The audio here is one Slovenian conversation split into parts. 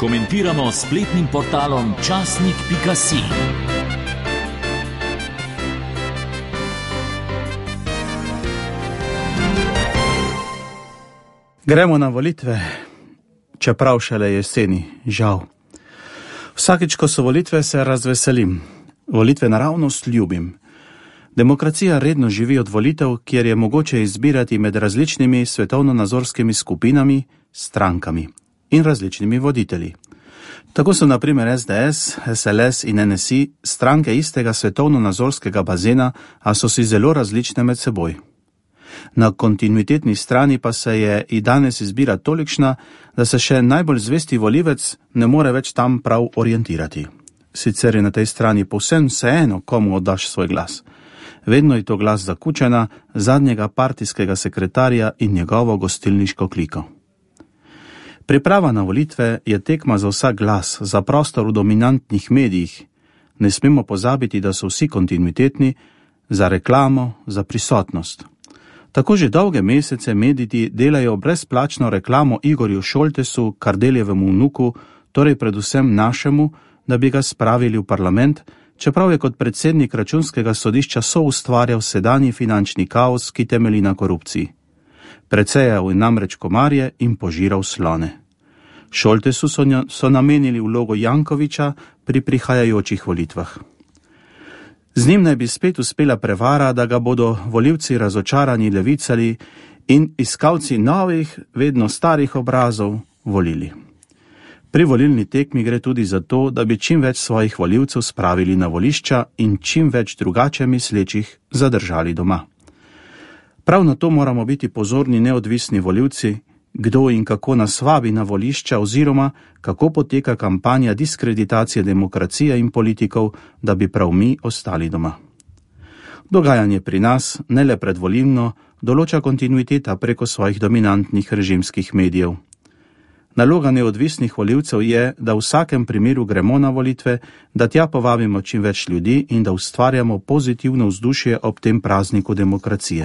komentiramo s spletnim portalom časnik.si. Gremo na volitve, čeprav šele jeseni, žal. Vsakič, ko so volitve, se razveselim. Volitve naravnost ljubim. Demokracija redno živi od volitev, kjer je mogoče izbirati med različnimi svetovno-nazorskimi skupinami, strankami in različnimi voditelji. Tako so na primer SDS, SLS in NSI stranke istega svetovno-nazorskega bazena, a so si zelo različne med seboj. Na kontinuitetni strani pa se je i danes izbira tolikšna, da se še najbolj zvesti volivec ne more več tam prav orientirati. Sicer je na tej strani povsem vseeno, komu oddaš svoj glas. Vedno je to glas za Kučana, zadnjega partijskega sekretarja in njegovo gostilniško kliko. Priprava na volitve je tekma za vsak glas, za prostor v dominantnih medijih. Ne smemo pozabiti, da so vsi kontinuitetni, za reklamo, za prisotnost. Tako že dolge mesece mediji delajo brezplačno reklamo Igorju Šoltesu, Kardeljevemu vnuku, torej predvsem našemu, da bi ga spravili v parlament, čeprav je kot predsednik Računskega sodišča soustvarjal sedanji finančni kaos, ki temelji na korupciji. Predsejal je namreč komarje in požiral slone. Šoltesu so namenili vlogo Jankoviča pri prihajajočih volitvah. Z njim naj bi spet uspela prevara, da ga bodo volivci razočarani levicali in iskalci novih, vedno starih obrazov volili. Pri volilni tekmi gre tudi za to, da bi čim več svojih volivcev spravili na volišča in čim več drugače mislečih zadržali doma. Prav na to moramo biti pozorni neodvisni volivci, kdo in kako nas vabi na volišča oziroma kako poteka kampanja diskreditacije demokracije in politikov, da bi prav mi ostali doma. Dogajanje pri nas, ne le predvolilno, določa kontinuiteta preko svojih dominantnih režimskih medijev. Naloga neodvisnih volivcev je, da v vsakem primeru gremo na volitve, da tja povabimo čim več ljudi in da ustvarjamo pozitivno vzdušje ob tem prazniku demokracije.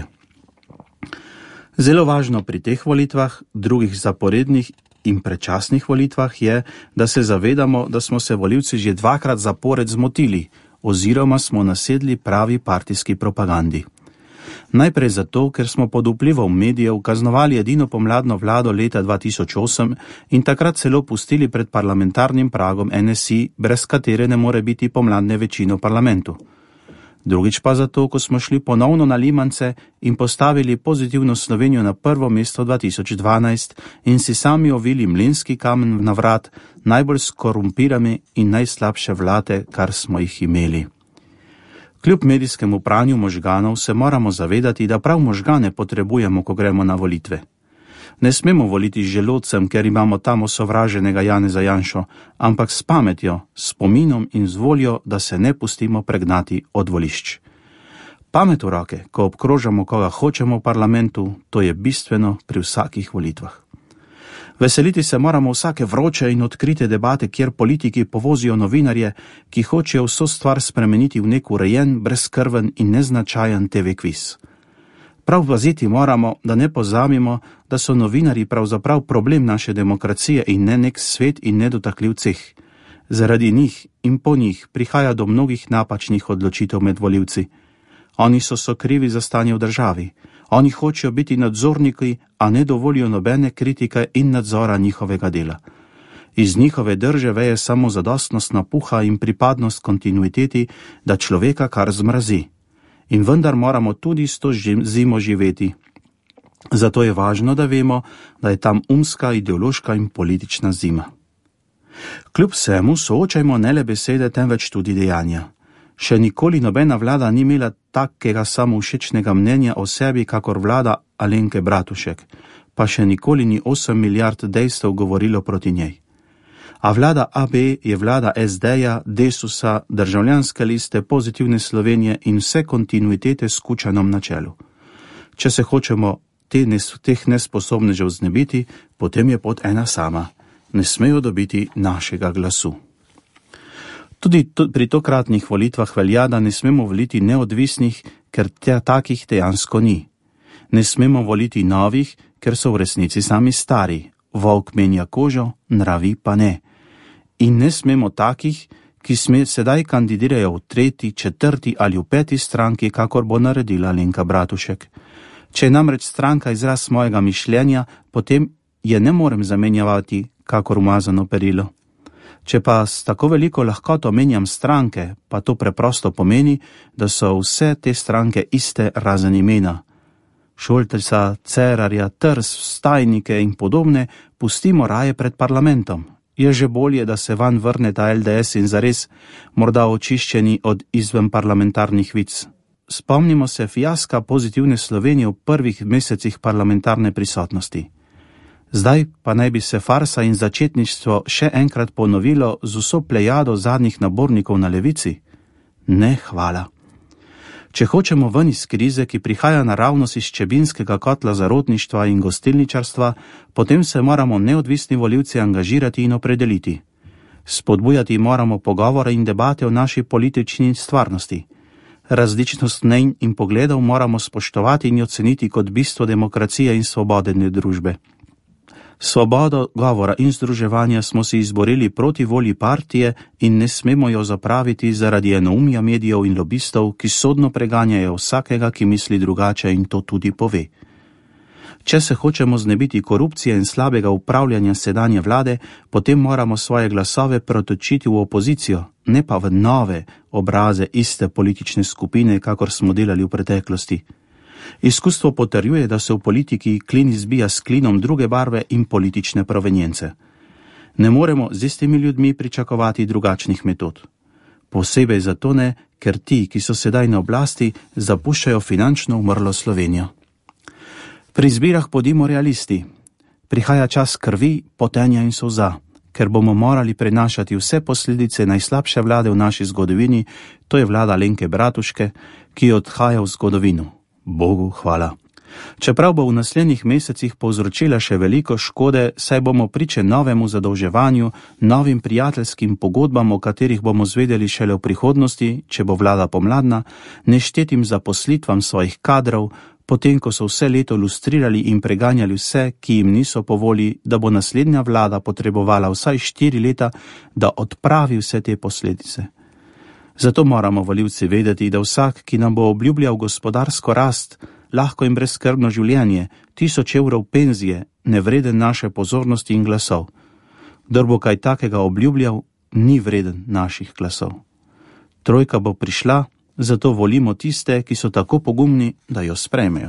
Zelo važno pri teh volitvah, drugih zaporednih in predčasnih volitvah je, da se zavedamo, da smo se volivci že dvakrat zapored zmotili oziroma smo nasedli pravi partijski propagandi. Najprej zato, ker smo pod vplivom medijev kaznovali edino pomladno vlado leta 2008 in takrat celo pustili pred parlamentarnim pragom NSI, brez katere ne more biti pomladne večine v parlamentu. Drugič pa zato, ko smo šli ponovno na limance in postavili pozitivno Slovenijo na prvo mesto 2012 in si sami ovili mlinski kamen na vrat najbolj skorumpirane in najslabše vlade, kar smo jih imeli. Kljub medijskemu pranju možganov se moramo zavedati, da prav možgane potrebujemo, ko gremo na volitve. Ne smemo voliti z želodcem, ker imamo tam osovraženega Janeza Janšo, ampak s pametjo, spominom in z voljo, da se ne pustimo pregnati od volišč. Pamet v roke, ko obkrožamo koga hočemo v parlamentu, to je bistveno pri vsakih volitvah. Veseliti se moramo vsake vroče in odkrite debate, kjer politiki povozijo novinarje, ki hočejo vso stvar spremeniti v nek urejen, brezkrven in neznačajen TV kviz. Prav paziti moramo, da ne pozabimo, da so novinarji pravzaprav problem naše demokracije in ne nek svet in nedotakljiv ceh. Zaradi njih in po njih prihaja do mnogih napačnih odločitev med volivci. Oni so sokrivi za stanje v državi. Oni hočejo biti nadzorniki, a ne dovolijo nobene kritike in nadzora njihovega dela. Iz njihove drže veje samo zadostnost napuha in pripadnost kontinuiteti, da človeka kar zmrazi. In vendar moramo tudi s to zimo živeti. Zato je važno, da vemo, da je tam umska, ideološka in politična zima. Kljub vsemu soočajmo ne le besede, temveč tudi dejanja. Še nikoli nobena vlada ni imela takega samovšečnega mnenja o sebi, kakor vlada Alenke Bratušek, pa še nikoli ni 8 milijard dejstev govorilo proti njej. A vlada AB je vlada SD-ja, Desusa, Državljanske liste, Pozitivne Slovenije in vse kontinuitete s Kučanom na čelu. Če se hočemo teh nesposobnežev znebiti, potem je pot ena sama. Ne smejo dobiti našega glasu. Tudi pri tokratnih volitvah velja, da ne smemo voliti neodvisnih, ker takih dejansko ni. Ne smemo voliti novih, ker so v resnici sami stari. Volk menja kožo, nravi pa ne. In ne smemo takih, ki sedaj kandidirajo v 3., 4. ali v 5. stranki, kakor bo naredila Alenka Bratušek. Če je namreč stranka izraz mojega mišljenja, potem je ne morem zamenjavati kakor umazano perilo. Če pa s tako veliko lahkoto menjam stranke, pa to preprosto pomeni, da so vse te stranke iste razen imena. Šoltesa, Cerarja, Trs, Stajnike in podobne pustimo raje pred parlamentom. Je že bolje, da se van vrne ta LDS in zares morda očiščeni od izven parlamentarnih vic. Spomnimo se fiaska Pozitivne Slovenije v prvih mesecih parlamentarne prisotnosti. Zdaj pa naj bi se farsa in začetništvo še enkrat ponovilo z vso plejado zadnjih nabornikov na levici? Ne, hvala. Če hočemo ven iz krize, ki prihaja naravnost iz čebinskega kotla zarodništva in gostilničarstva, potem se moramo neodvisni volivci angažirati in opredeliti. Spodbujati moramo pogovore in debate o naši politični stvarnosti. Različnost mnenj in pogledov moramo spoštovati in oceniti kot bistvo demokracije in svobodne družbe. Svobodo govora in združevanja smo si izborili proti volji partije in ne smemo jo zapraviti zaradi enoumja medijev in lobistov, ki sodno preganjajo vsakega, ki misli drugače in to tudi pove. Če se hočemo znebiti korupcije in slabega upravljanja sedanje vlade, potem moramo svoje glasove pretočiti v opozicijo, ne pa v nove obraze iste politične skupine, kakor smo delali v preteklosti. Izkustvo potrjuje, da se v politiki klin izbija s klinom druge barve in politične provenjence. Ne moremo z istimi ljudmi pričakovati drugačnih metod. Posebej zato ne, ker ti, ki so sedaj na oblasti, zapuščajo finančno umrlo Slovenijo. Pri izbirah bodimo realisti. Prihaja čas krvi, potenja in solza, ker bomo morali prenašati vse posledice najslabše vlade v naši zgodovini, to je vlada Alenke Bratuške, ki odhaja v zgodovino. Bogu hvala. Čeprav bo v naslednjih mesecih povzročila še veliko škode, saj bomo priče novemu zadolževanju, novim prijateljskim pogodbam, o katerih bomo zvedeli šele v prihodnosti, če bo vlada pomladna, neštetim zaposlitvam svojih kadrov, potem ko so vse leto lustrirali in preganjali vse, ki jim niso po volji, da bo naslednja vlada potrebovala vsaj 4 leta, da odpravi vse te posledice. Zato moramo volivci vedeti, da vsak, ki nam bo obljubljal gospodarsko rast, lahko in brezskrbno življenje, 1000 evrov penzije, nevreden naše pozornosti in glasov. Kdor bo kaj takega obljubljal, ni vreden naših glasov. Trojka bo prišla, zato volimo tiste, ki so tako pogumni, da jo sprejmejo.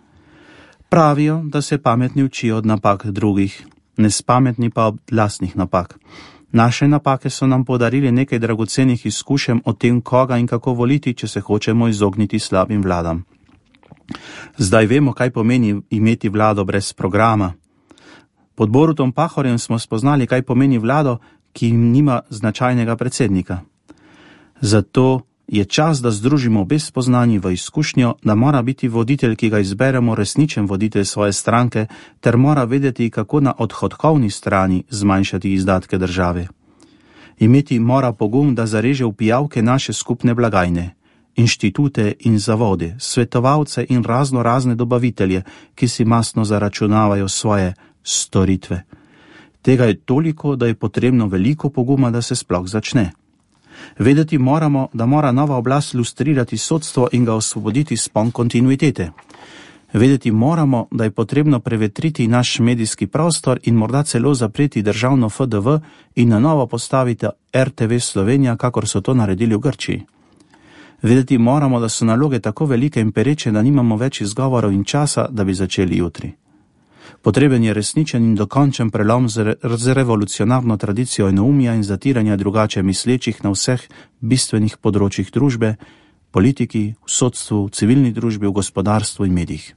Pravijo, da se pametni učijo od napak drugih, nespametni pa od lastnih napak. Naše napake so nam podarili nekaj dragocenih izkušenj o tem, koga in kako voliti, če se hočemo izogniti slabim vladam. Zdaj vemo, kaj pomeni imeti vlado brez programa. Pod Borutom Pahorjem smo spoznali, kaj pomeni vlado, ki nima značajnega predsednika. Zato je čas, da združimo obe spoznanji v izkušnjo, da mora biti voditelj, ki ga izberemo, resničen voditelj svoje stranke, ter mora vedeti, kako na odhodkovni strani zmanjšati izdatke države. Imeti mora pogum, da zareže v pijavke naše skupne blagajne, inštitute in zavode, svetovalce in razne dobavitelje, ki si mastno zaračunavajo svoje storitve. Tega je toliko, da je potrebno veliko poguma, da se sploh začne. Vedeti moramo, da mora nova oblast lustrirati sodstvo in ga osvoboditi spon kontinuitete. Vedeti moramo, da je potrebno prevetriti naš medijski prostor in morda celo zapreti državno FDV in na novo postaviti RTV Slovenija, kakor so to naredili v Grčiji. Vedeti moramo, da so naloge tako velike in pereče, da nimamo več izgovorov in časa, da bi začeli jutri. Potreben je resničen in dokončen prelom z revolucionarno tradicijo enoumja in zatiranja drugače mislečih na vseh bistvenih področjih družbe, politiki, v sodstvu, v civilni družbi, v gospodarstvu in medijih.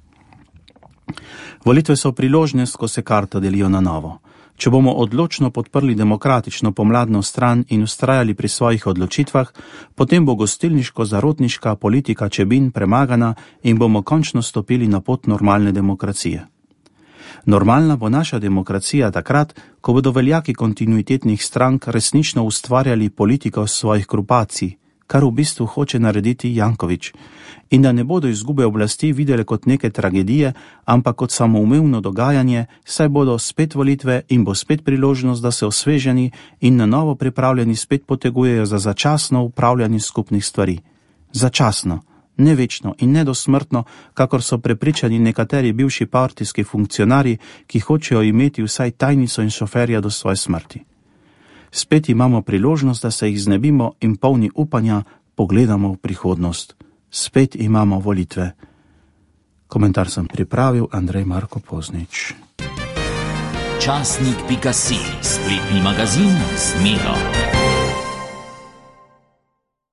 Volitve so priložnost, ko se karta delijo na novo. Če bomo odločno podprli demokratično pomladno stran in ustrajali pri svojih odločitvah, potem bo gostilniško-zarotniška politika Čebin premagana in bomo končno stopili na pot normalne demokracije. Normalna bo naša demokracija takrat, ko bodo veljaki kontinuitetnih strank resnično ustvarjali politiko svojih grupacij, kar v bistvu hoče narediti Janković, in da ne bodo izgube oblasti videle kot neke tragedije, ampak kot samoumevno dogajanje, saj bodo spet volitve in bo spet priložnost, da se osveženi in na novo pripravljeni spet potegujejo za začasno upravljanje skupnih stvari. Začasno, ne večno in ne dosmrtno, kakor so prepričani nekateri bivši partijski funkcionarji, ki hočejo imeti vsaj tajnico in šoferja do svoje smrti. Spet imamo priložnost, da se jih znebimo in polni upanja pogledamo v prihodnost. Spet imamo volitve. Komentar sem pripravil Andrej Marko Poznič. Časnik.si, spletni magazin z Miro.